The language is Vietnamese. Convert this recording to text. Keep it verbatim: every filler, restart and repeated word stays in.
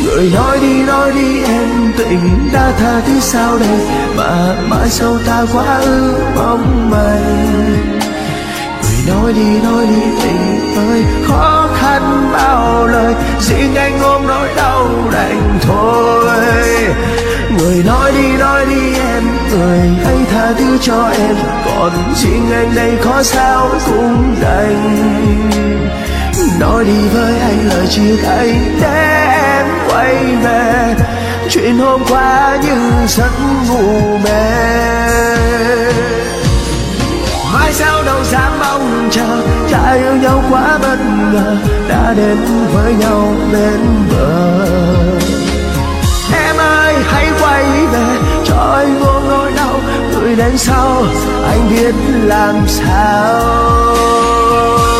Người nói đi nói đi em, tình đã tha thiết sao đây, mà mãi sau ta quá ư mong manh. Người nói đi nói đi tình ơi, khó khăn bao lời, riêng anh ôm nỗi đau đành thôi. Người nói đi nói đi em, người hãy tha thứ cho em, còn riêng anh đây khó sao cũng đành. Nói đi với anh lời chia tay để em quay về, chuyện hôm qua như giấc ngủ mê. Mai sau đâu dám mong chờ, đã yêu nhau quá bất ngờ, đã đến với nhau bên bờ. Em ơi hãy quay về, cho anh ôm nỗi đau, gửi đến sau anh biết làm sao.